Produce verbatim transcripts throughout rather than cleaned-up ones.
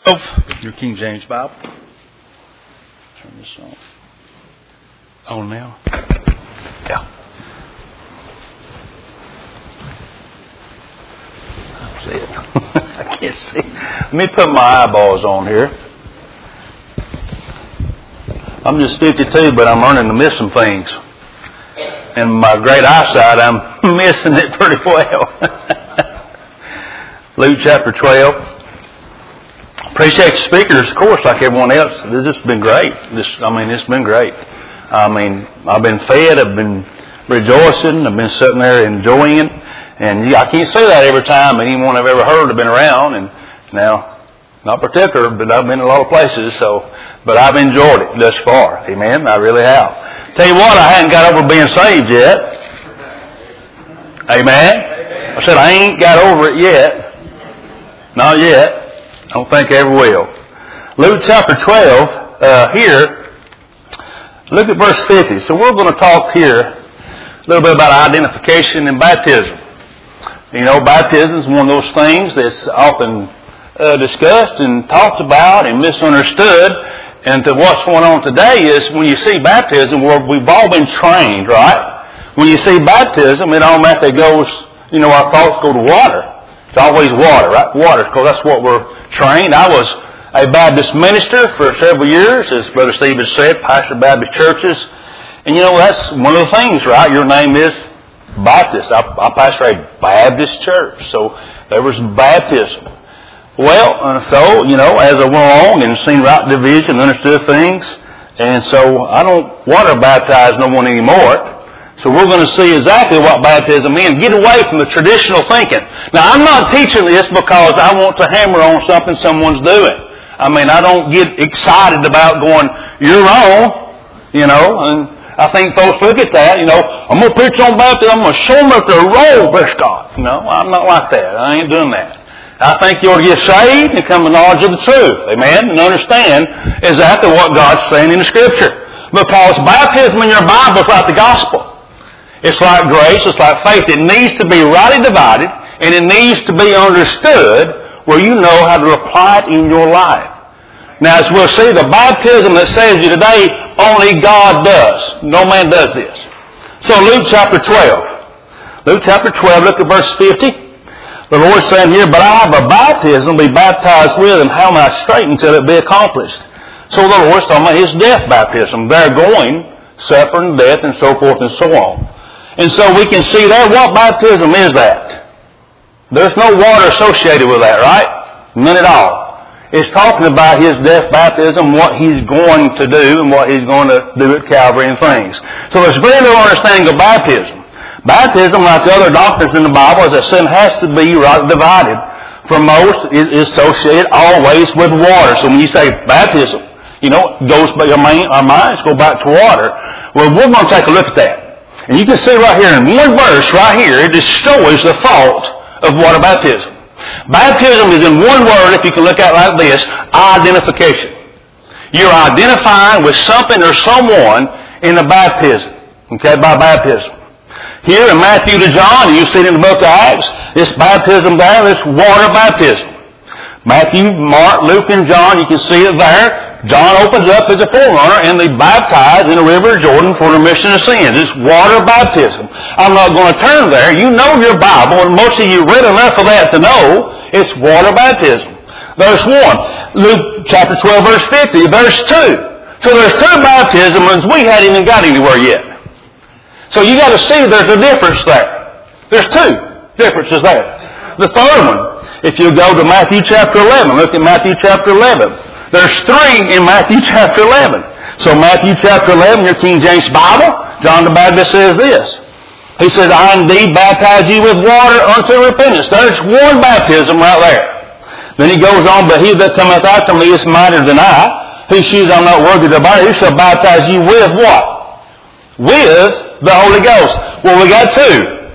Your King James Bible. Turn this on. On now? Yeah. That's it. I can't see. Let me put my eyeballs on here. I'm just fifty-two, but I'm learning to miss some things. And my great eyesight, I'm missing it pretty well. Luke chapter twelve. Appreciate the speakers, of course, like everyone else. This has been great. This, I mean, it's been great. I mean, I've been fed. I've been rejoicing. I've been sitting there enjoying it. And I can't say that every time anyone I've ever heard have been around. And now, not particular, but I've been in a lot of places. So, but I've enjoyed it thus far. Amen. I really have. Tell you what, I hadn't got over being saved yet. Amen. I said I ain't got over it yet. Not yet. I don't think I ever will. Luke chapter twelve, uh, here, look at verse fifty. So we're going to talk here a little bit about identification and baptism. You know, baptism is one of those things that's often uh, discussed and talked about and misunderstood. And to what's going on today is when you see baptism, where we've all been trained, right? When you see baptism, it automatically goes, you know, our thoughts go to water. It's always water, right? Water, because that's what we're trained. I was a Baptist minister for several years, as Brother Steve has said, pastor Baptist churches. And you know, that's one of the things, right? Your name is Baptist. I, I pastor a Baptist church, so there was baptism. Well, uh, so, you know, as I went along and seen right division, understood things, and so I don't water baptize no one anymore. So we're going to see exactly what baptism means. Get away from the traditional thinking. Now, I'm not teaching this because I want to hammer on something someone's doing. I mean, I don't get excited about going, you're wrong, you know, and I think folks look at that, you know, I'm going to preach on baptism, I'm going to show them that they're wrong, bless God. No, I'm not like that. I ain't doing that. I think you ought to get saved and come to knowledge of the truth, amen, and understand exactly what God's saying in the Scripture. Because baptism in your Bible is like the gospel. It's like grace, it's like faith. It needs to be rightly divided, and it needs to be understood where you know how to apply it in your life. Now, as we'll see, the baptism that saves you today, only God does. No man does this. So Luke chapter twelve. Luke chapter twelve, look at verse fifty. The Lord saying here, but I have a baptism to be baptized with, and how am I straight until it be accomplished? So the Lord's talking about his death baptism. They're going, suffering, death, and so forth and so on. And so we can see there, what baptism is that? There's no water associated with that, right? None at all. It's talking about his death baptism, what he's going to do, and what he's going to do at Calvary and things. So there's very little understanding of baptism. Baptism, like the other doctrines in the Bible, as I said, has to be right divided. For most, it is associated always with water. So when you say baptism, you know, it goes by our minds go back to water. Well, we're going to take a look at that. And you can see right here in one verse, right here, it destroys the fault of water baptism. Baptism is in one word, if you can look at it like this, identification. You're identifying with something or someone in the baptism. Okay, by baptism. Here in Matthew to John, you see it in the book of Acts, this baptism there, this water baptism. Matthew, Mark, Luke, and John, you can see it there. John opens up as a forerunner, and they baptize in the river of Jordan for the remission of sins. It's water baptism. I'm not going to turn there. You know your Bible, and most of you read enough of that to know it's water baptism. Verse one, Luke chapter twelve, verse fifty. Verse two. So there's two baptisms we hadn't even got anywhere yet. So you got to see there's a difference there. There's two differences there. The third one, if you go to Matthew chapter eleven, look at Matthew chapter eleven. There's three in Matthew chapter eleven. So Matthew chapter eleven, your King James Bible, John the Baptist says this. He says, I indeed baptize you with water unto repentance. There's one baptism right there. Then he goes on, but he that cometh after me is mightier than I, whose shoes I'm not worthy to bear. He shall baptize you with what? With the Holy Ghost. Well, we got two.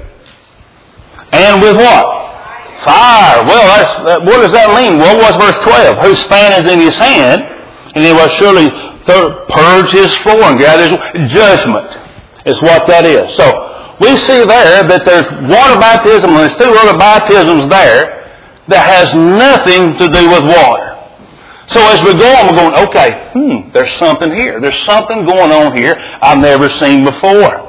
And with what? Fire. Well, that's, that, what does that mean? Well, what's verse twelve? Whose span is in his hand, and he will surely th- purge his floor and gather his judgment. Is what that is. So we see there that there's water baptism and there's two other baptisms there that has nothing to do with water. So as we go on, we're going, okay, hmm, there's something here. There's something going on here I've never seen before.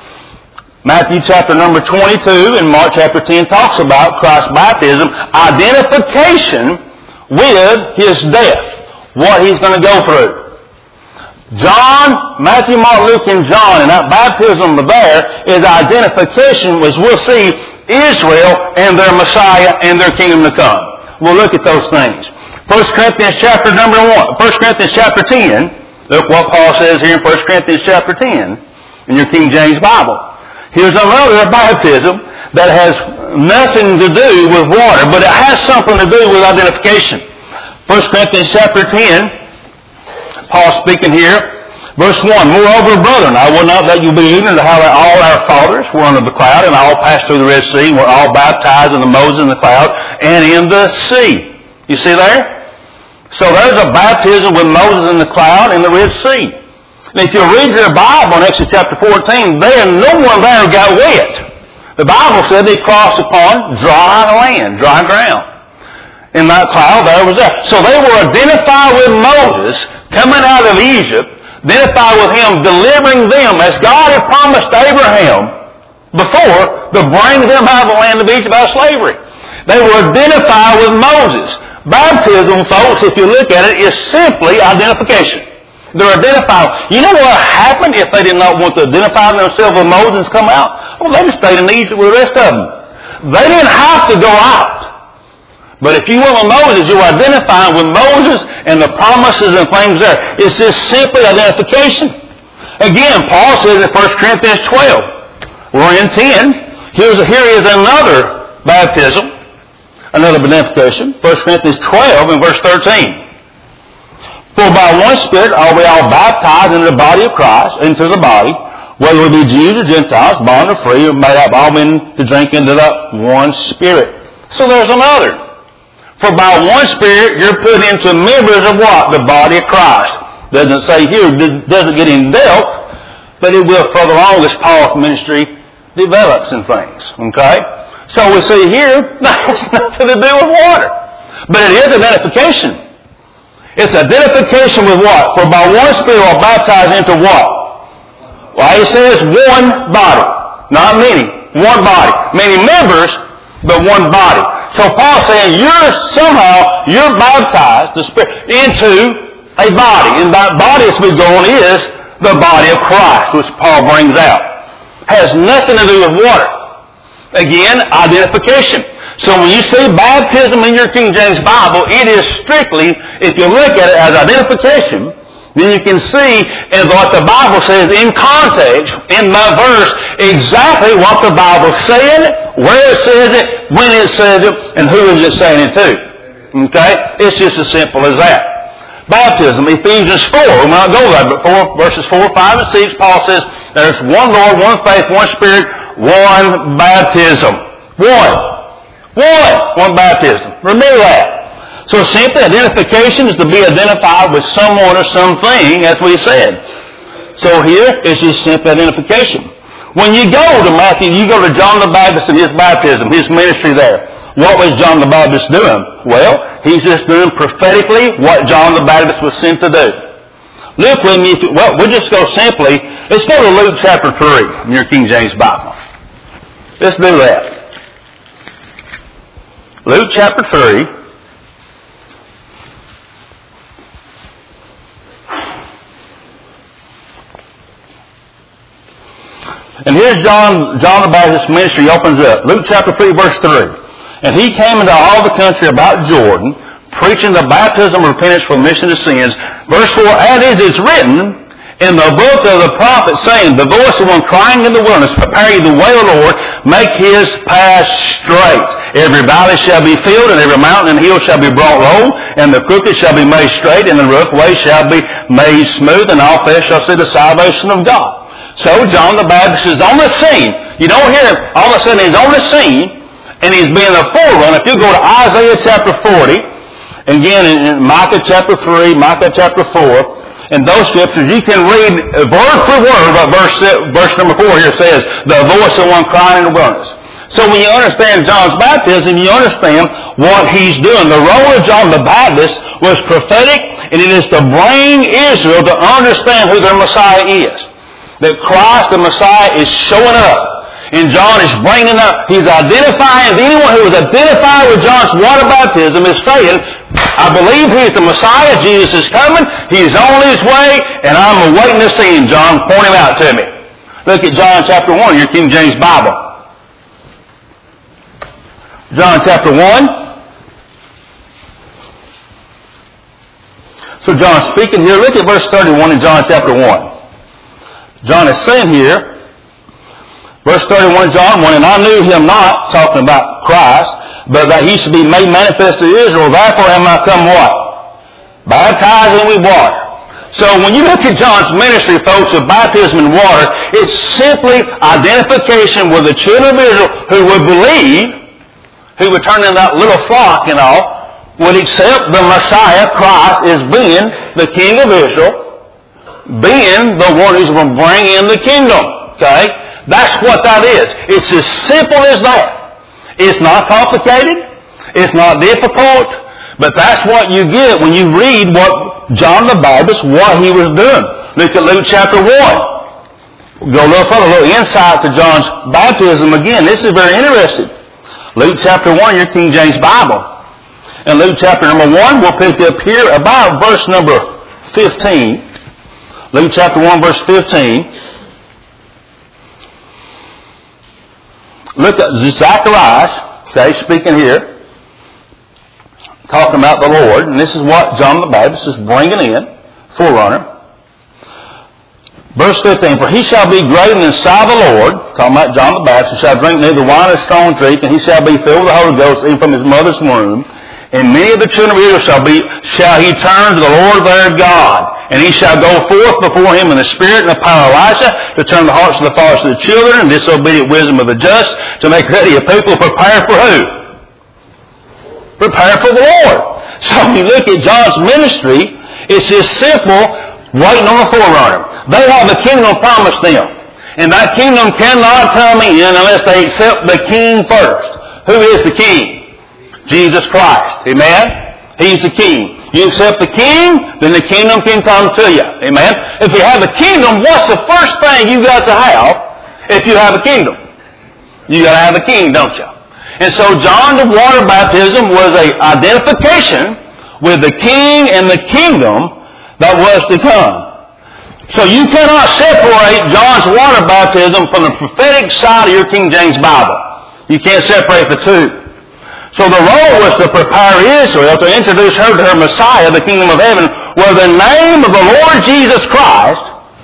Matthew chapter number twenty-two and Mark chapter ten talks about Christ's baptism, identification with his death, what he's going to go through. John, Matthew, Mark, Luke, and John, and that baptism there is identification, as we'll see, Israel and their Messiah and their kingdom to come. We'll look at those things. First Corinthians chapter number one, First Corinthians chapter ten, look what Paul says here in First Corinthians chapter ten in your King James Bible. Here's another baptism that has nothing to do with water, but it has something to do with identification. First Corinthians chapter ten, Paul speaking here, verse one, moreover, brethren, I will not let you be ignorant of how that all our fathers were under the cloud, and all passed through the Red Sea, and were all baptized in the Moses in the cloud, and in the sea. You see there? So there's a baptism with Moses in the cloud and the Red Sea. And if you read your Bible in Exodus chapter fourteen, there no one there got wet. The Bible said they crossed upon dry land, dry ground. In that cloud there was that. So they were identified with Moses coming out of Egypt, identified with him delivering them as God had promised Abraham before to bring them out of the land of Egypt out of slavery. They were identified with Moses. Baptism, folks, if you look at it, is simply identification. They're identified. You know what happened if they did not want to identify themselves with Moses and come out? Well, they just stayed in Egypt with the rest of them. They didn't have to go out. But if you went with Moses, you were identifying with Moses and the promises and things there. It's just simply identification. Again, Paul says in First Corinthians twelve, we're in ten. Here's, here is another baptism, another identification. First Corinthians twelve and verse thirteen. For by one Spirit are we all baptized into the body of Christ, into the body, whether we be Jews or Gentiles, bond or free, or may have all men to drink into that one Spirit. So there's another. For by one Spirit you're put into members of what? The body of Christ. Doesn't say here, doesn't get in depth, but it will further on as Paul's ministry develops in things. Okay? So we see here, that has nothing to do with water. But it is identification. It's identification with what? For by one Spirit are baptized into what? Well, he says one body. Not many. One body. Many members, but one body. So Paul's saying you're somehow, you're baptized the Spirit, into a body. And that body, as we go on, is the body of Christ, which Paul brings out. Has nothing to do with water. Again, identification. So when you see baptism in your King James Bible, it is strictly, if you look at it as identification, then you can see in what the Bible says in context, in that verse, exactly what the Bible said, where it says it, when it says it, and who is it saying it to. Okay? It's just as simple as that. Baptism, Ephesians four, we'll not go there, but four, verses four, five, and six, Paul says, there's one Lord, one faith, one Spirit, one baptism. One. One. One baptism. Remember that. So simply identification is to be identified with someone or something, as we said. So here is just simple identification. When you go to Matthew, you go to John the Baptist and his baptism, his ministry there. What was John the Baptist doing? Well, he's just doing prophetically what John the Baptist was sent to do. Look with me, if you, well, we'll just go simply, let's go to Luke chapter three in your King James Bible. Let's do that. Luke chapter three. And here's John, John the Baptist's ministry opens up. Luke chapter three, verse three. And he came into all the country about Jordan, preaching the baptism of repentance for remission of sins. Verse four, as it is written in the book of the prophet, saying, the voice of one crying in the wilderness, prepare ye the way of the Lord, make his path straight. Every valley shall be filled, and every mountain and hill shall be brought low, and the crooked shall be made straight, and the rough way shall be made smooth, and all flesh shall see the salvation of God. So John the Baptist is on the scene. You don't hear him. All of a sudden he's on the scene, and he's being a forerunner. If you go to Isaiah chapter forty, again in Micah chapter three, Micah chapter four, in those scriptures, you can read word for word what verse, verse number four here says, the voice of one crying in the wilderness. So when you understand John's baptism, you understand what he's doing. The role of John the Baptist was prophetic, and it is to bring Israel to understand who their Messiah is. That Christ, the Messiah, is showing up. And John is bringing up, he's identifying, anyone who is identified with John's water baptism is saying, I believe he's the Messiah, Jesus is coming, he's on his way, and I'm awaiting to see him. John, point him out to me. Look at John chapter one, your King James Bible. John chapter one. So John's speaking here. Look at verse thirty-one in John chapter one. John is saying here, verse thirty-one, John one, and I knew him not, talking about Christ, but that he should be made manifest to Israel. Therefore am I come what? Baptizing with water. So when you look at John's ministry, folks, of baptism in water, it's simply identification with the children of Israel who would believe, who would turn in that little flock and all, would accept the Messiah, Christ, as being the King of Israel, being the one who's going to bring in the kingdom. Okay? That's what that is. It's as simple as that. It's not complicated. It's not difficult. But that's what you get when you read what John the Baptist, what he was doing. Look at Luke chapter one. Go a little further, a little insight to John's baptism again. This is very interesting. Luke chapter one, your King James Bible. In Luke chapter number one, we'll pick up here about verse number fifteen. Luke chapter one, verse fifteen. Look at Zacharias, okay, speaking here, talking about the Lord, and this is what John the Baptist is bringing in, forerunner. Verse fifteen, for he shall be great in the sight of the Lord, talking about John the Baptist, he shall drink neither wine nor strong drink, and he shall be filled with the Holy Ghost even from his mother's womb. And many of the children of Israel shall be, shall he turn to the Lord their God. And he shall go forth before him in the spirit and the power of Elijah to turn the hearts of the fathers to the children and disobedient wisdom of the just to make ready a people prepared for who? Prepared for the Lord. So when you look at John's ministry, it's just simple, waiting on the forerunner. They have a kingdom promised them. And that kingdom cannot come in unless they accept the king first. Who is the king? Jesus Christ. Amen? He's the king. You accept the king, then the kingdom can come to you. Amen? If you have a kingdom, what's the first thing you got to have if you have a kingdom? You got to have a king, don't you? And so John the water baptism was an identification with the king and the kingdom that was to come. So you cannot separate John's water baptism from the prophetic side of your King James Bible. You can't separate the two. So the role was to prepare Israel to introduce her to her Messiah, the kingdom of heaven, where the name of the Lord Jesus Christ,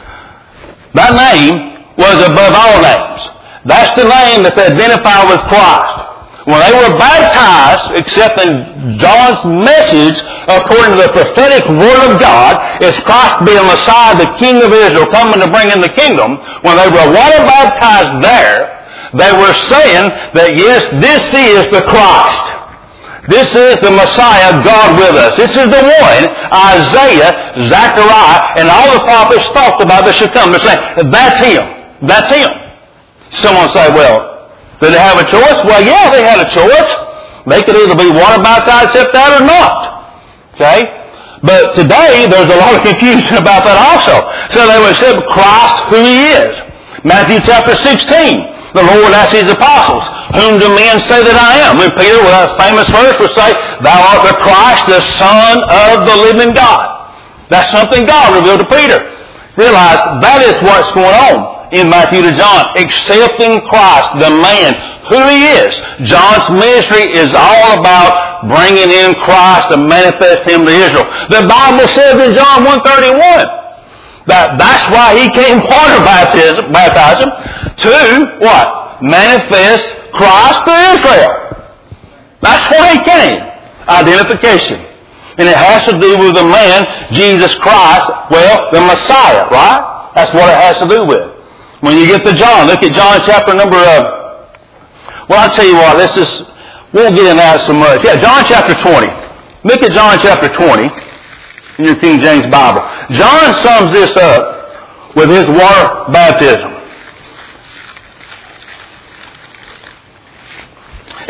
that name was above all names. That's the name that they identify with Christ. When they were baptized, accepting John's message according to the prophetic word of God, as Christ being Messiah, the King of Israel, coming to bring in the kingdom, when they were water baptized there, they were saying that, yes, this is the Christ. This is the Messiah, God with us. This is the one Isaiah, Zechariah, and all the prophets talked about that should come. They're saying, that's him. That's him. Someone say, well, did they have a choice? Well, yeah, they had a choice. They could either be water baptized, accept that, or not. Okay? But today, there's a lot of confusion about that also. So they would accept Christ who he is. Matthew chapter sixteen. The Lord asked his apostles, whom do men say that I am? And Peter, with that famous verse, would say, thou art the Christ, the Son of the living God. That's something God revealed to Peter. Realize that is what's going on in Matthew to John. Accepting Christ, the man, who he is. John's ministry is all about bringing in Christ to manifest him to Israel. The Bible says in John one thirty-one, that that's why he came water baptism, baptism to what? Manifest Christ to Israel. That's why he came. Identification. And it has to do with the man, Jesus Christ, well, the Messiah, right? That's what it has to do with. When you get to John, look at John chapter number, uh, well, I'll tell you what, this is, we won't get into that so much. Yeah, John chapter twenty. Look at John chapter twenty. In your King James Bible. John sums this up with his water baptism.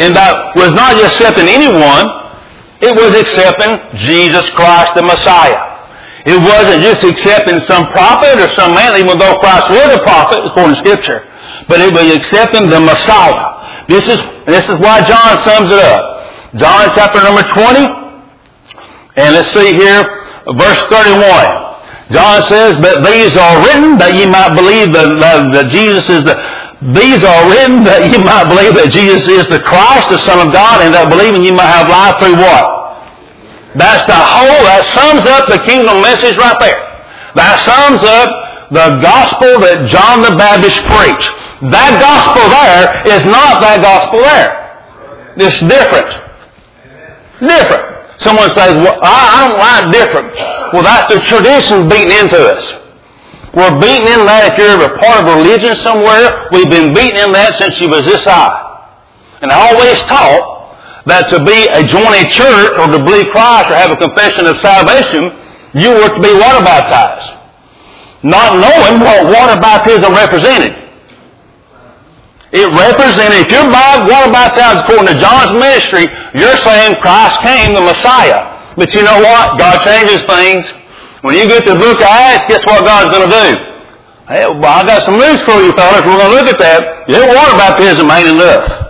And that was not just accepting anyone. It was accepting Jesus Christ the Messiah. It wasn't just accepting some prophet or some man, even though Christ was a prophet, according to Scripture. But it was accepting the Messiah. This is, this is why John sums it up. John chapter number twenty. And let's see here, verse thirty-one. John says, but these are written that ye might believe that, that Jesus is the, these are written that ye might believe that Jesus is the Christ, the Son of God, and that believing ye might have life through what? That's the whole, that sums up the kingdom message right there. That sums up the gospel that John the Baptist preached. That gospel there is not that gospel there. It's different. Different. Someone says, well, I, I don't like different. Well, that's the tradition beaten into us. We're beaten in that if you're a part of a religion somewhere. We've been beaten in that since you was this high. And I always taught that to be a join a church or to believe Christ or have a confession of salvation, you were to be water baptized. Not knowing what water baptism represented. It represented, if you're water baptized according to John's ministry, you're saying Christ came, the Messiah. But you know what? God changes things. When you get to the book of Acts, guess what God's going to do? Hey, well, I got some news for you fellas. We're going to look at that. Your water baptism ain't enough.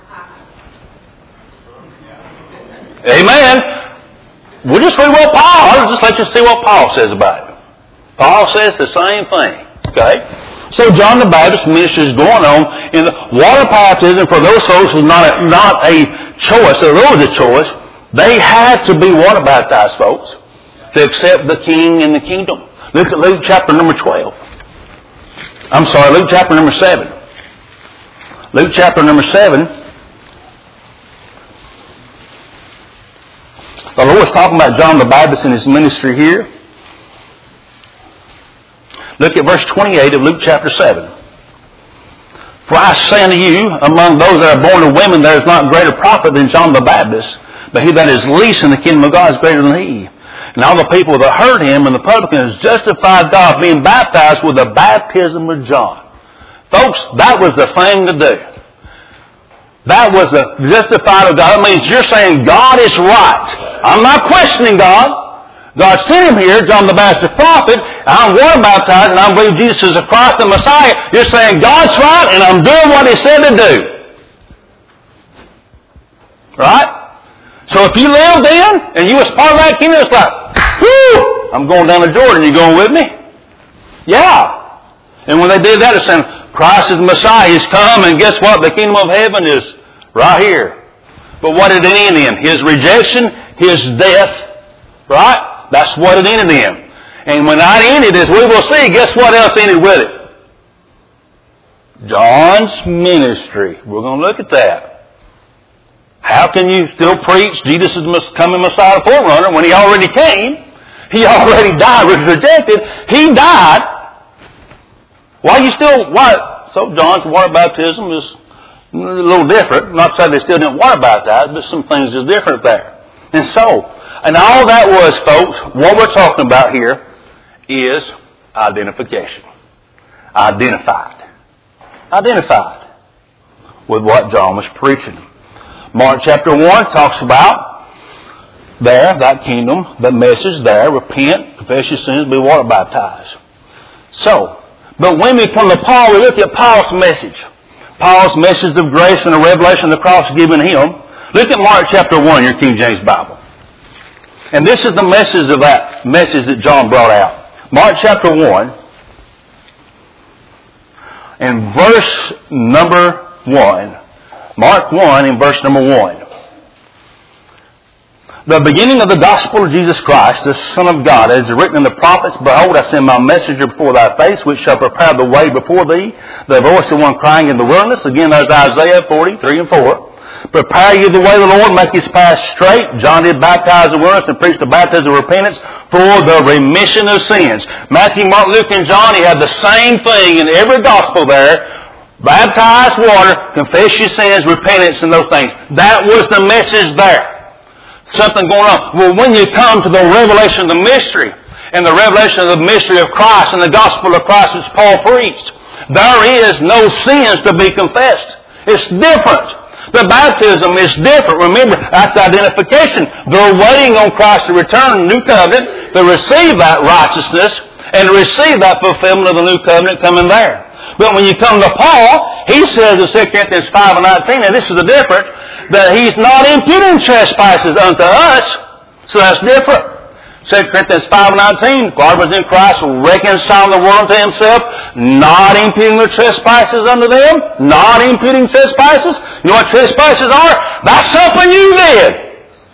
Amen. We'll just read what Paul, I'll just let you see what Paul says about it. Paul says the same thing. Okay? So John the Baptist's ministry is going on, and water baptism for those folks was not a, not a choice. There was a choice. They had to be water baptized, folks, to accept the King and the kingdom. Look at Luke chapter number twelve. I'm sorry, Luke chapter number seven. Luke chapter number seven. The Lord's talking about John the Baptist and his ministry here. Look at verse twenty-eight of Luke chapter seven. For I say unto you, among those that are born of women, there is not greater prophet than John the Baptist, but he that is least in the kingdom of God is greater than he. And all the people that heard him and the publicans justified God, being baptized with the baptism of John. Folks, that was the thing to do. That was the justified of God. That means you're saying God is right. I'm not questioning God. God sent him here, John the Baptist prophet. I'm water baptized and I believe Jesus is the Christ the Messiah. You're saying God's right and I'm doing what he said to do. Right? So if you lived in and you was part of that kingdom, it's like, whoo, I'm going down to Jordan. You going with me? Yeah. And when they did that, it's saying, Christ is the Messiah. He's come, and guess what? The kingdom of heaven is right here. But what did it end in? His rejection, his death. Right? That's what it ended in. And when that ended, as we will see, guess what else ended with it? John's ministry. We're going to look at that. How can you still preach Jesus is the coming Messiah, the forerunner, when he already came? He already died, was rejected. He died. Why you still, why? So John's water baptism is a little different. Not saying they still didn't water baptize, but some things are different there. And so, and all that was, folks, what we're talking about here is identification. Identified. Identified with what John was preaching. Mark chapter one talks about there, that kingdom, that message there, repent, confess your sins, be water baptized. So, but when we come to Paul, we look at Paul's message. Paul's message of grace and the revelation of the cross given him. Look at Mark chapter one, your King James Bible. And this is the message of that message that John brought out. Mark chapter one, and verse number one. Mark one and verse number one. The beginning of the gospel of Jesus Christ, the Son of God, as is written in the prophets, behold, I send my messenger before thy face, which shall prepare the way before thee. The voice of one crying in the wilderness. Again, there's Isaiah forty-three and four. Prepare you the way of the Lord, make his path straight. John did baptize the wilderness and preach the baptism of repentance for the remission of sins. Matthew, Mark, Luke, and John, he had the same thing in every gospel there. Baptize water, confess your sins, repentance, and those things. That was the message there. Something going on. Well, when you come to the revelation of the mystery, and the revelation of the mystery of Christ and the gospel of Christ as Paul preached, there is no sins to be confessed. It's different. The baptism is different. Remember, that's identification. They're waiting on Christ to return, the new covenant, to receive that righteousness and to receive that fulfillment of the new covenant coming there. But when you come to Paul, he says in Second Corinthians five and nineteen, and this is the difference, that he's not imputing trespasses unto us. So that's different. Second Corinthians five and nineteen, God was in Christ, reconciling the world to himself, not imputing their trespasses unto them, not imputing trespasses. You know what trespasses are? That's something you did.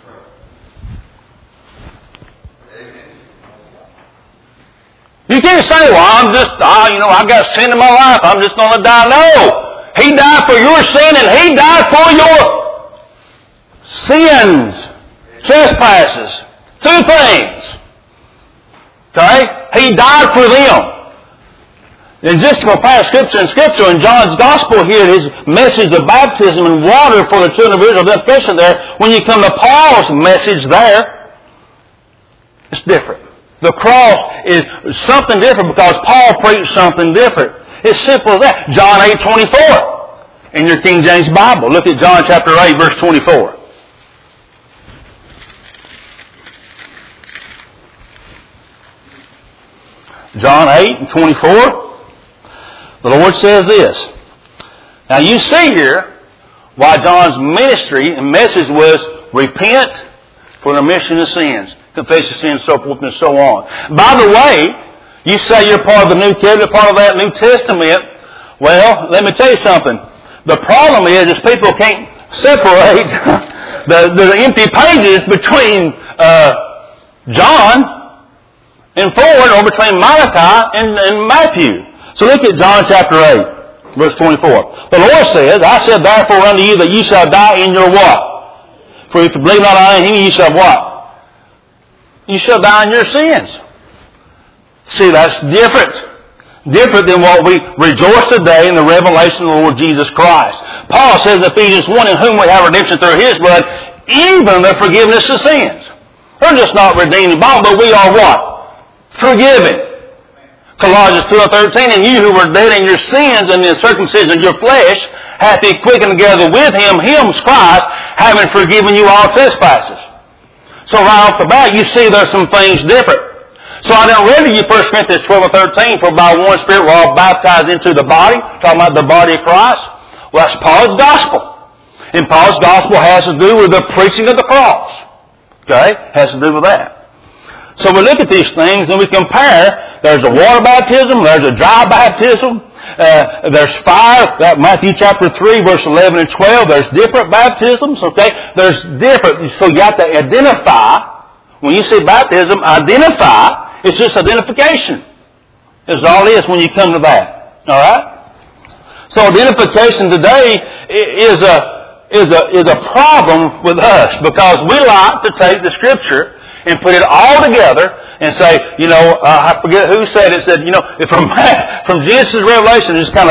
You can't say, well, I'm just, oh, you know, I've got sin in my life, I'm just going to die. No. He died for your sin and he died for your sins, trespasses. Two things. Okay? He died for them. And just to compare Scripture and Scripture, in John's Gospel here, his message of baptism and water for the children of Israel, identification there, when you come to Paul's message there, it's different. The cross is something different because Paul preached something different. It's simple as that. John eight twenty-four in your King James Bible. Look at John chapter eight, verse twenty-four. John eight and twenty-four. The Lord says this. Now you see here why John's ministry and message was repent for the remission of sins. Confess your sins, so forth and so on. By the way, you say you're part of the New Covenant, part of that New Testament. Well, let me tell you something. The problem is, is people can't separate the, the empty pages between uh, John and Ford, or between Malachi and, and Matthew. So look at John chapter eight, verse twenty-four. The Lord says, I said therefore unto you that ye shall die in your what? For if you believe not on him, ye shall what? You shall die in your sins. See, that's different. Different than what we rejoice today in the revelation of the Lord Jesus Christ. Paul says in Ephesians one, in whom we have redemption through his blood, even the forgiveness of sins. We're just not redeemed by, but we are what? Forgiven. Colossians two and thirteen, and you who were dead in your sins and in the circumcision of your flesh, hath he quickened together with him, him, Christ, having forgiven you all trespasses. So right off the bat, you see there's some things different. So I didn't read to you First Corinthians twelve and thirteen, for by one Spirit we're all baptized into the body, talking about the body of Christ. Well, that's Paul's gospel. And Paul's gospel has to do with the preaching of the cross. Okay? Has to do with that. So we look at these things and we compare. There's a water baptism, there's a dry baptism, uh, there's fire, that Matthew chapter three, verse eleven and twelve, there's different baptisms, okay? There's different, so you have to identify. When you say baptism, identify, it's just identification. That's all it is when you come to that. Alright? So identification today is a, is a, is a problem with us because we like to take the Scripture and put it all together and say, you know, uh, I forget who said it, said, you know, if from, from Genesis to Revelation, just kind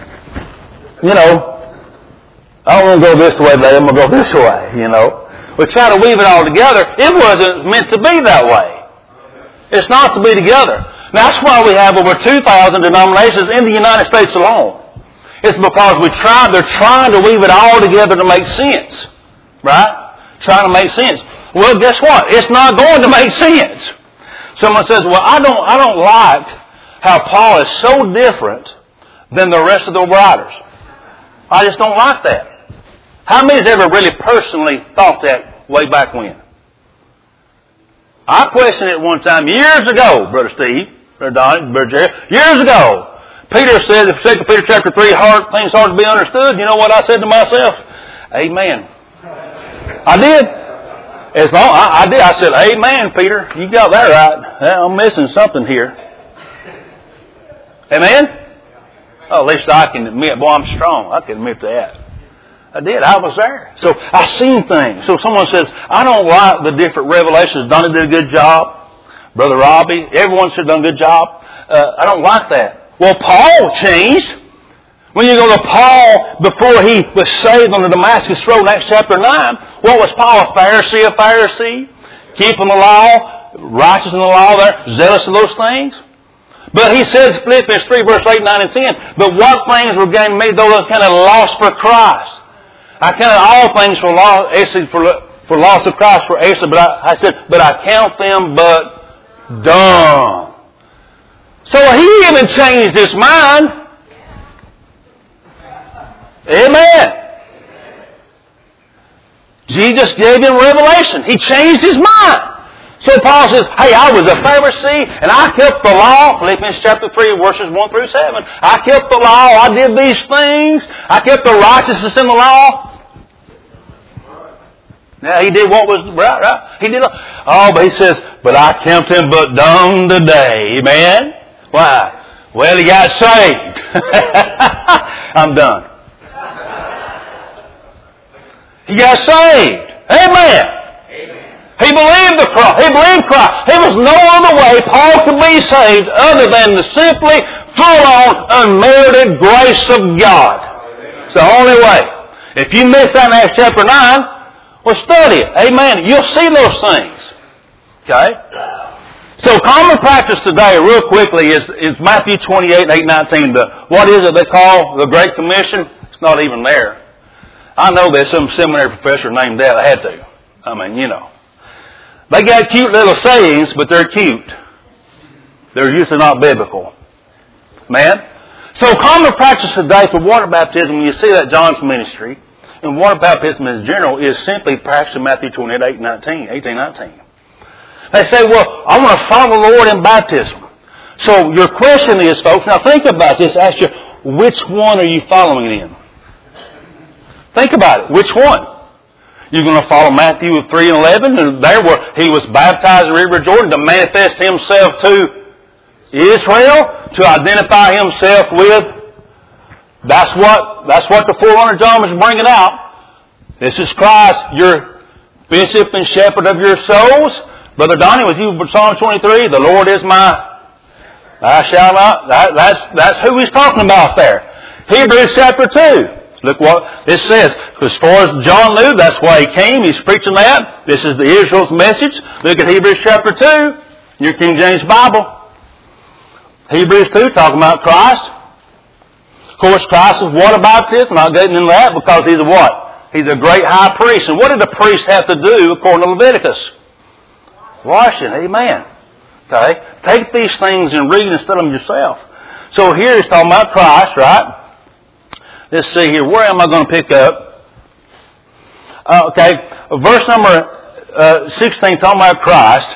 of, you know, I don't want to go this way today, I'm going to go this way, you know. We try to weave it all together. It wasn't meant to be that way. It's not to be together. Now, that's why we have over two thousand denominations in the United States alone. It's because we try, they're trying to weave it all together to make sense. Right? Trying to make sense. Well, guess what? It's not going to make sense. Someone says, well, I don't, I don't like how Paul is so different than the rest of the writers. I just don't like that. How many has ever really personally thought that way back when? I questioned it one time years ago, Brother Steve, Brother Donnie, Brother Jerry. Years ago, Peter said in Second Peter chapter three, hard, things hard to be understood. You know what I said to myself? Amen. I did. As long I, I did. I said, amen, Peter. You got that right. I'm missing something here. Amen? Oh, at least I can admit, boy, I'm strong. I can admit that. I did. I was there. So I seen things. So someone says, I don't like the different revelations. Donnie did a good job. Brother Robbie, everyone should have done a good job. Uh, I don't like that. Well, Paul changed. When you go to Paul before he was saved on the Damascus Road in Acts chapter nine, what was Paul? A Pharisee, a Pharisee? Keeping the law, righteous in the law there, zealous of those things? But he says, Philippians three, verse eight, nine, and ten, but what things were gained made those kind of lost for Christ? I count all things for loss, actually for, for loss of Christ for actually, but I, I said, but I count them but dung. So he even changed his mind. Amen. Jesus gave him revelation. He changed his mind. So Paul says, hey, I was a Pharisee and I kept the law. Philippians chapter three, verses one through seven. I kept the law. I did these things. I kept the righteousness in the law. Now, he did what was right, right? He did. Oh, but he says, but I kept him but dung today. Amen? Why? Well, he got saved. I'm done. He got saved. Amen. He believed the cross. He believed Christ. There was no other way Paul could be saved other than the simply full-on unmerited grace of God. It's the only way. If you miss that in Acts chapter nine, well, study it. Amen. You'll see those things. Okay? So common practice today, real quickly, is, is Matthew twenty-eight, eight, nineteen. The, what is it they call the Great Commission? It's not even there. I know there's some seminary professor named that. I had to. I mean, you know. They got cute little sayings, but they're cute. They're usually not biblical. Man? So common practice today for water baptism, when you see that John's ministry, and water baptism in general, is simply practicing Matthew twenty-eight, eight, nineteen, eighteen, nineteen. They say, well, I want to follow the Lord in baptism. So your question is, folks, now think about this. Ask you, which one are you following in? Think about it. Which one? You're going to follow Matthew three and eleven, and there where he was baptized in the river Jordan to manifest himself to Israel, to identify himself with. That's what that's what the forerunner John was bringing out. This is Christ, your bishop and shepherd of your souls. Brother Donnie, with you, Psalm twenty-three, the Lord is my, I shall not. That, that's that's who he's talking about there. Hebrews chapter two. Look what it says. As far as John knew, that's why he came. He's preaching that. This is the Israel's message. Look at Hebrews chapter two, your King James Bible. Hebrews two, talking about Christ. Of course, Christ is water baptism. I'm not getting into that because he's a what? He's a great high priest. And what did the priest have to do according to Leviticus? Washing. Amen. Okay? Take these things and read and study them yourself. So here he's talking about Christ, right? Let's see here. Where am I going to pick up? Uh, okay. Verse number uh, sixteen, talking about Christ.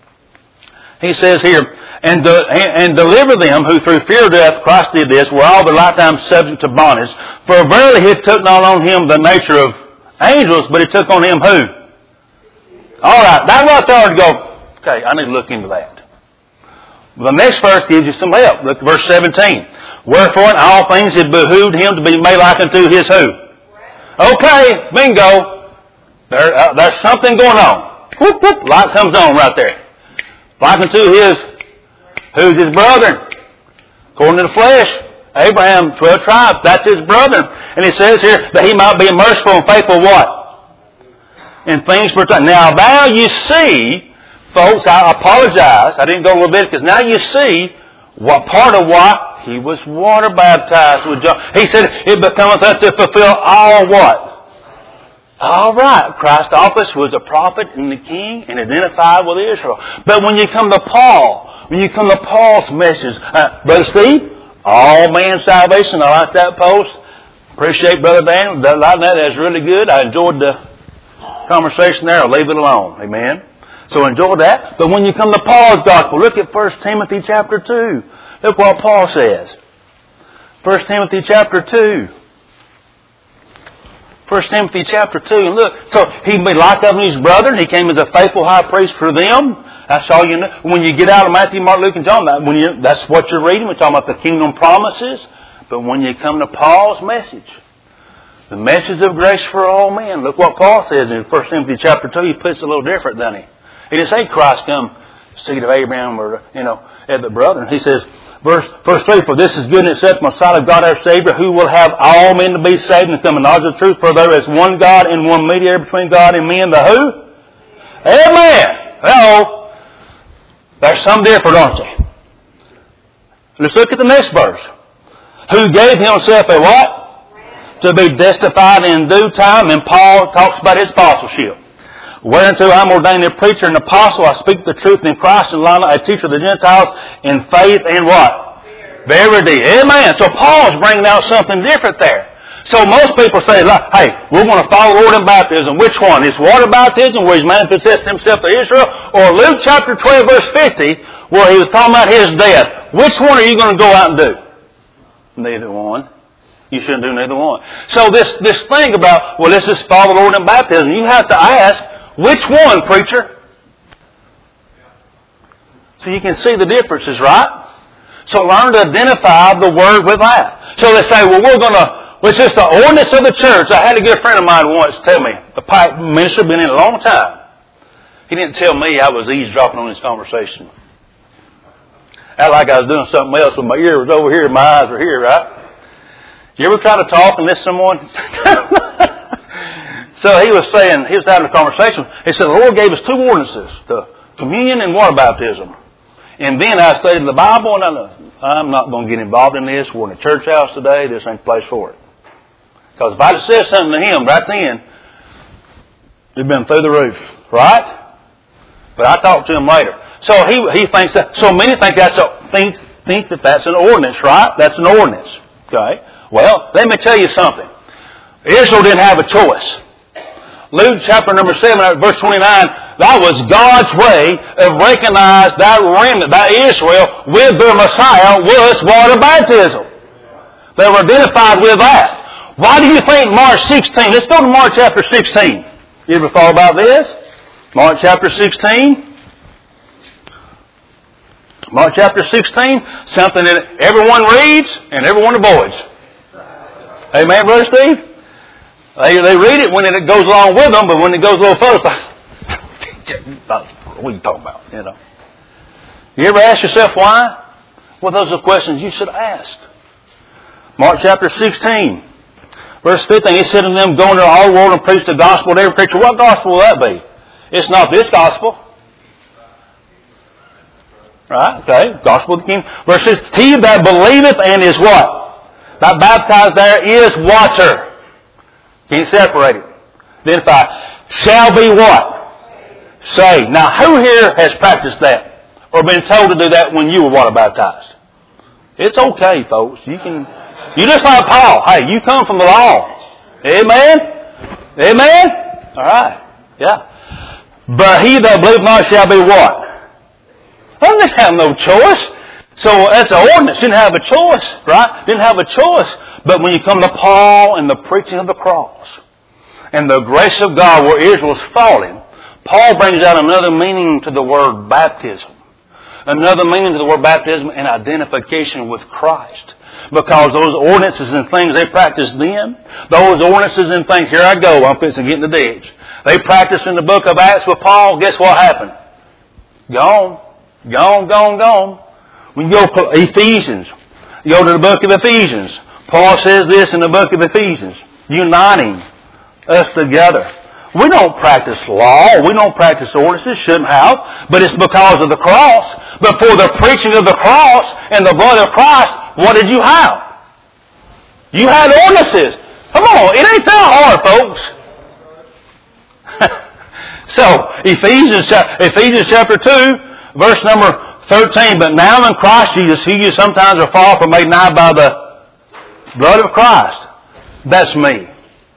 He says here, and, de- and deliver them who through fear of death, Christ did this, were all their lifetime subject to bondage. For verily he took not on him the nature of angels, but he took on him who? All right. That right there to go, okay, I need to look into that. The next verse gives you some help. Look at verse seventeen. Wherefore in all things it behooved him to be made like unto his who? Okay, bingo. There, uh, there's something going on. Whoop, whoop, light comes on right there. Like unto his, who's his brother? According to the flesh, Abraham, twelve tribes, that's his brother. And he says here that he might be merciful and faithful what? In things pertaining. Now, now you see, folks, I apologize. I didn't go to Leviticus. Now you see what part of what? He was water baptized with John. He said, it becometh us to fulfill all what? All right. Christ's office was a prophet and the king and identified with Israel. But when you come to Paul, when you come to Paul's message, uh, Brother Steve, all man's salvation, I like that post. Appreciate Brother Daniel. That, like that, that's really good. I enjoyed the conversation there. I'll leave it alone. Amen. So enjoy that. But when you come to Paul's gospel, look at First Timothy chapter two. Look what Paul says. First Timothy chapter two. First Timothy chapter two. And look, so he be like unto his brethren. He came as a faithful high priest for them. That's all you know. When you get out of Matthew, Mark, Luke, and John, that, when you, that's what you're reading. We're talking about the kingdom promises. But when you come to Paul's message, the message of grace for all men, look what Paul says in First Timothy chapter two. He puts it a little different, doesn't he? He didn't say Christ come, seed of Abraham, or, you know, the brethren. He says, verse, verse three, for this is good and acceptable in the sight of God our Savior, who will have all men to be saved and come in knowledge of the truth. For there is one God and one mediator between God and men, the who? Amen. Hello. There's some different, aren't they? Let's look at the next verse. Who gave himself a what? to be testified in due time. And Paul talks about his apostleship. Whereunto I am ordained a preacher and apostle. I speak the truth in Christ and lie not, a teacher of the Gentiles in faith and what? Verity. Amen. So Paul's bringing out something different there. So most people say, hey, we're going to follow the Lord in baptism. Which one? Is water baptism where he's manifested himself to Israel? Or Luke chapter twelve verse fifty where he was talking about his death? Which one are you going to go out and do? Neither one. You shouldn't do neither one. So this, this thing about, well, let's just follow the Lord in baptism. You have to ask, which one, preacher? So you can see the differences, right? So learn to identify the word with that. So they say, well, we're going to, well, it's just the ordinance of the church. I had a good friend of mine once tell me, a pipe minister, been in a long time. He didn't tell me I was eavesdropping on his conversation. Act like I was doing something else when my ear was over here and my eyes were here, right? You ever try to talk and listen to someone? So he was saying, he was having a conversation. He said, the Lord gave us two ordinances, the communion and water baptism. And then I studied the Bible, and I, I'm not going to get involved in this. We're in a church house today. This ain't the place for it. Because if I'd have said something to him right then, it'd been through the roof, right? But I talked to him later. So he he thinks that. So many think that's a think think that that's an ordinance, right? That's an ordinance. Okay. Well, let me tell you something. Israel didn't have a choice. Luke chapter number seven, verse twenty-nine, that was God's way of recognizing that remnant, that Israel, with their Messiah, was water baptism. They were identified with that. Why do you think Mark sixteen? Let's go to Mark chapter sixteen. You ever thought about this? Mark chapter sixteen. Mark chapter sixteen, something that everyone reads and everyone avoids. Amen, Brother Steve? They, they read it when it goes along with them, but when it goes a little further, what are you talking about? You know. You ever ask yourself why? Well, those are questions you should ask. Mark chapter sixteen, verse fifteen, he said to them, go into all the world and preach the gospel to every creature. What gospel will that be? It's not this gospel. Right? Okay. Gospel of the kingdom. Verse six, he that believeth and is what? That baptized there is water. Can't separate it. Identify. Shall be what? Saved. Now, who here has practiced that? Or been told to do that when you were water baptized? It's okay, folks. You can, you just like Paul. Hey, you come from the law. Amen? Amen? Alright. Yeah. But he that believeth not shall be what? Well, they didn't have no choice. So that's an ordinance. Didn't have a choice, right? Didn't have a choice. But when you come to Paul and the preaching of the cross and the grace of God where Israel's falling, Paul brings out another meaning to the word baptism. Another meaning to the word baptism and identification with Christ. Because those ordinances and things they practiced then, those ordinances and things, here I go, I'm fixing to get in the ditch. They practiced in the book of Acts with Paul, guess what happened? Gone. Gone, gone, gone. When you go to Ephesians, you go to the book of Ephesians. Paul says this in the book of Ephesians, uniting us together. We don't practice law. We don't practice ordinances. Shouldn't have. But it's because of the cross. But for the preaching of the cross and the blood of Christ, what did you have? You had ordinances. Come on. It ain't that hard, folks. So, Ephesians, Ephesians chapter two, verse number thirteen, but now in Christ Jesus, who you sometimes are far from made nigh by the blood of Christ. That's me.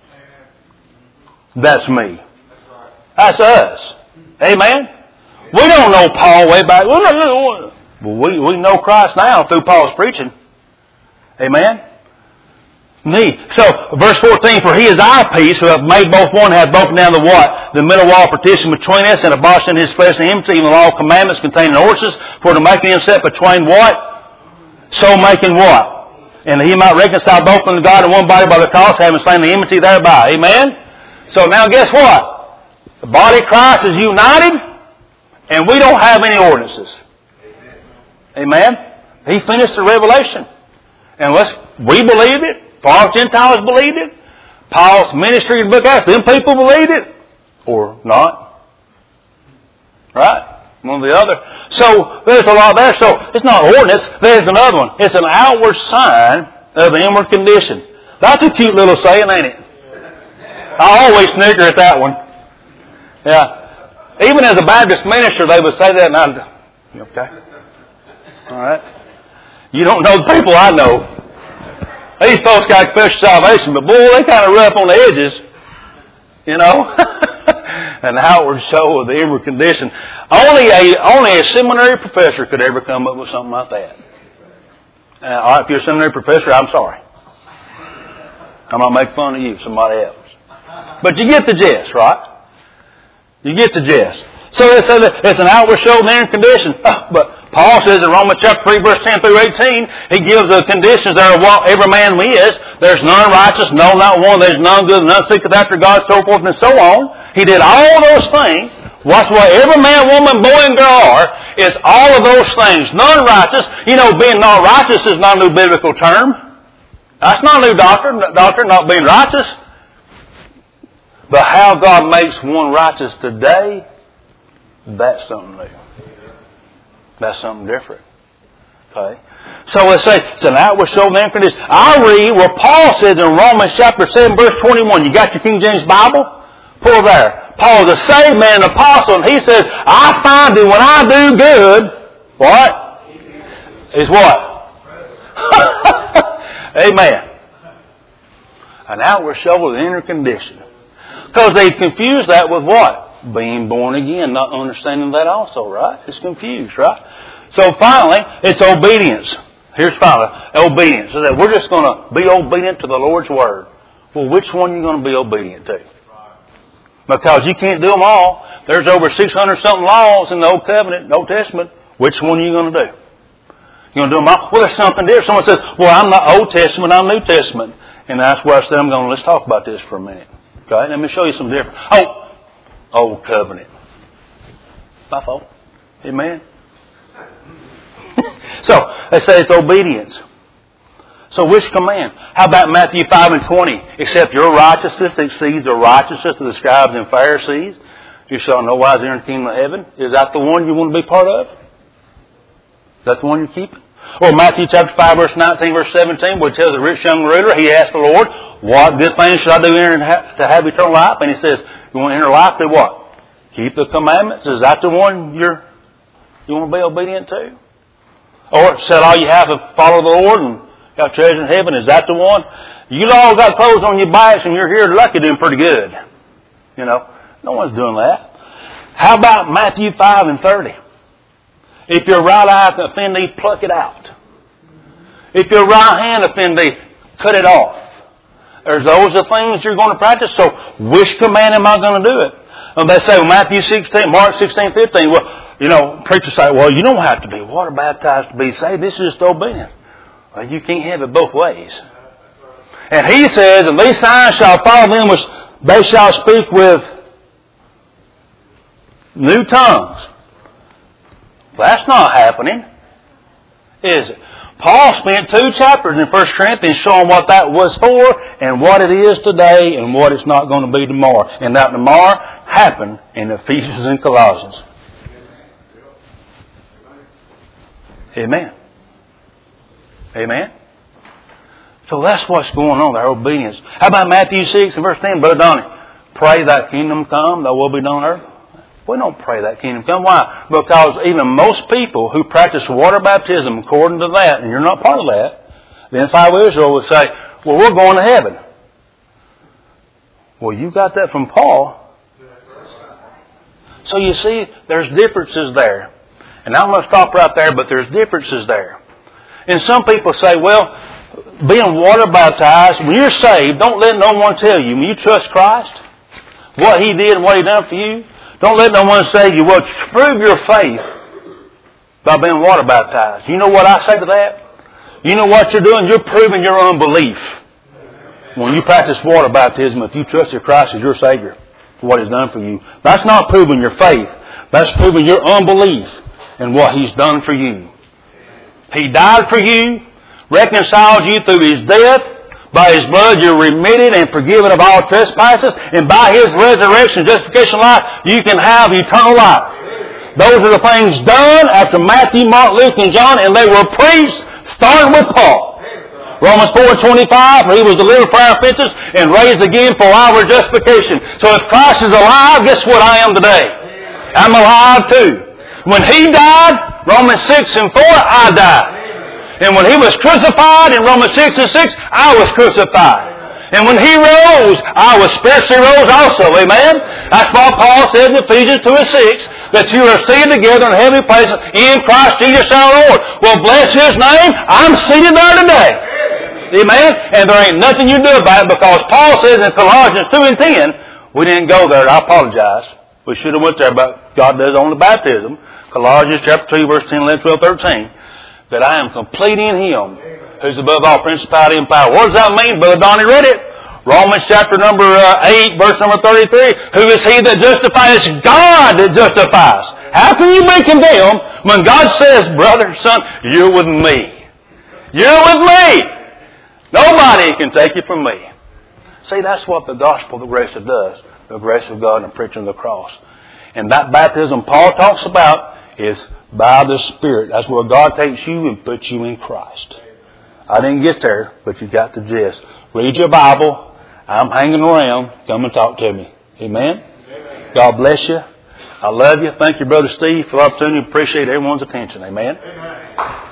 That's me. That's us. Amen? We don't know Paul way back. We, we know Christ now through Paul's preaching. Amen? Me. So, verse fourteen, for he is our peace, who have made both one, have broken down the what? The middle wall partition between us, and abolished in his flesh the enmity and the law of commandments contained in ordinances, for to make himself between what? So making what? And that he might reconcile both unto God in one body by the cross, having slain the enmity thereby. Amen? So now guess what? The body of Christ is united, and we don't have any ordinances. Amen? He finished the revelation. And let's, we believe it. Paul's Gentiles believed it. Paul's ministry in the book of Acts, them people believed it. Or not. Right? One or the other. So, there's a lot there. So, it's not ordinance. There's another one. It's an outward sign of the inward condition. That's a cute little saying, ain't it? I always snicker at that one. Yeah. Even as a Baptist minister, they would say that, and I'd, okay. All right. You don't know the people I know. These folks got special salvation, but boy, they kind of rough on the edges. You know? An outward show of the inward condition. Only a, only a seminary professor could ever come up with something like that. Uh, all right, if you're a seminary professor, I'm sorry. I'm not making fun of you, somebody else. But you get the gist, right? You get the gist. So it says that it's an outward show of the inward condition. Oh, but Paul says in Romans chapter three, verse ten through eighteen, he gives the conditions that are what every man is. There's none righteous, no, not one. There's none good, none seeketh after God, so forth and so on. He did all those things. What's what every man, woman, boy, and girl are, is all of those things. None righteous. You know, being not righteous is not a new biblical term. That's not a new doctrine, doctrine, not being righteous. But how God makes one righteous today, that's something new. That's something different. Okay? So let's say it's an outward show of the inward condition. I read what Paul says in Romans chapter seven, verse twenty-one. You got your King James Bible? Pull there. Paul is a saved man, an apostle, and he says, I find that when I do good, what? Is what? Amen. An outward show of the inner condition. Because they confuse that with what? Being born again, not understanding that also, right? It's confused, right? So finally, it's obedience. Here's finally, obedience. So that we're just going to be obedient to the Lord's Word. Well, which one are you going to be obedient to? Because you can't do them all. There's over six hundred something laws in the Old Covenant, Old Testament. Which one are you going to do? You're going to do them all? Well, there's something different. Someone says, well, I'm not Old Testament, I'm New Testament. And that's where I said, I'm going to, let's talk about this for a minute. Okay? Let me show you some different. Oh, Old Covenant. My fault. Amen. So, they say it's obedience. So which command? How about Matthew five and twenty? Except your righteousness exceeds the righteousness of the scribes and Pharisees, you shall no wise enter the kingdom of heaven. Is that the one you want to be part of? Is that the one you're keeping? Or Matthew chapter five, verse nineteen, verse seventeen, where it tells the rich young ruler, he asked the Lord, what good things should I do to have eternal life? And he says, you want to enter life, do what? Keep the commandments. Is that the one you're, you want to be obedient to? Or sell all you have and follow the Lord and got treasure in heaven. Is that the one? You all got clothes on your backs and you're here lucky doing pretty good. You know, no one's doing that. How about Matthew five and thirty? If your right eye offend thee, pluck it out. If your right hand offend thee, cut it off. There's those are things you're going to practice. So which command am I going to do it? And they say, well, Matthew sixteen, Mark sixteen, fifteen. Well, you know, preachers say, well, you don't have to be water baptized to be saved. This is just obedience. Well, you can't have it both ways. And he says, and these signs shall follow them which they shall speak with new tongues. Well, that's not happening, is it? Paul spent two chapters in First Corinthians showing what that was for and what it is today and what it's not going to be tomorrow. And that tomorrow happened in Ephesians and Colossians. Amen. Amen. So that's what's going on, their obedience. How about Matthew six and verse ten? Brother Donnie, pray that kingdom come, thy will be done on earth. We don't pray that kingdom come. Why? Because even most people who practice water baptism according to that, and you're not part of that, the inside of Israel would say, well, we're going to heaven. Well, you got that from Paul. So you see, there's differences there. And I'm going to stop right there, but there's differences there. And some people say, well, being water baptized, when you're saved, don't let no one tell you. When you trust Christ, what He did and what He done for you, don't let no one say to you, well, prove your faith by being water baptized. You know what I say to that? You know what you're doing? You're proving your unbelief. When you practice water baptism, if you trusted Christ as your Savior for what He's done for you, that's not proving your faith. That's proving your unbelief in what He's done for you. He died for you, reconciled you through His death. By His blood you're remitted and forgiven of all trespasses. And by His resurrection, justification life, you can have eternal life. Those are the things done after Matthew, Mark, Luke, and John, and they were preached starting with Paul. Romans four twenty-five, for he was delivered for our offenses and raised again for our justification. So if Christ is alive, guess what I am today? I'm alive too. When he died, Romans six and four, I died. And when he was crucified in Romans six and six, I was crucified. And when he rose, I was spiritually rose also. Amen? That's why Paul said in Ephesians two and six, that you are seated together in heavenly places in Christ Jesus our Lord. Well, bless his name. I'm seated there today. Amen? And there ain't nothing you do about it, because Paul says in Colossians two and ten, we didn't go there. I apologize. We should have went there, but God does only baptism. Colossians chapter two, verse ten, eleven, twelve, thirteen. That I am complete in him who's above all principality and power. What does that mean? Brother Donnie read it. Romans chapter number uh, eight, verse number thirty-three. Who is he that justifies? It's God that justifies. How can you be condemned when God says, brother, son, you're with me. You're with me. Nobody can take you from me. See, that's what the gospel of the grace of does. The grace of God and preaching the cross. And that baptism Paul talks about is by the Spirit. That's where God takes you and puts you in Christ. I didn't get there, but you got the gist. Read your Bible. I'm hanging around. Come and talk to me. Amen? Amen. God bless you. I love you. Thank you, Brother Steve, for the opportunity. Appreciate everyone's attention. Amen? Amen.